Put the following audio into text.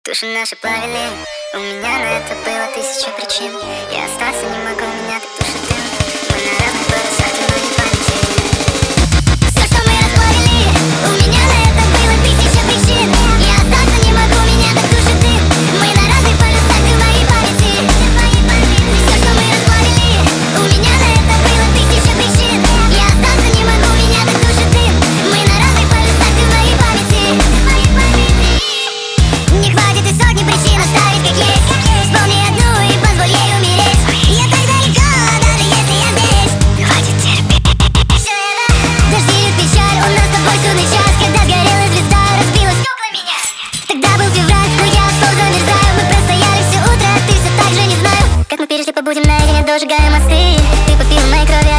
Души наши плавили, у меня на это было 1000 причин. Я остаться не могу, меня так душит дым. Мы на разных полосах, но не памяти. Все, что мы расплавили, у меня на это было 1000 причин. Я остаться не могу, меня так душит дым. Мы на разных полюсах, ты моей памяти. Все, что мы расплавили, у меня на это было 1000 причин. Я остаться не могу, меня так душит дым. Мы на разных полюсах, ты моей памяти. Не хватит и сотни причин оставить как есть. Вспомни одну и позволь ей умереть. Я так далеко, даже если я здесь. Хватит терпеть. Дожди льют печаль, у нас с тобой судный час. Когда сгорела звезда, разбила стекла меня. Тогда был февраль, но я словно замерзаю. Мы простояли все утро, а ты все так же не знаю. Как мы перешли, побудем наедине, дожигаем мосты. Ты попил моей крови.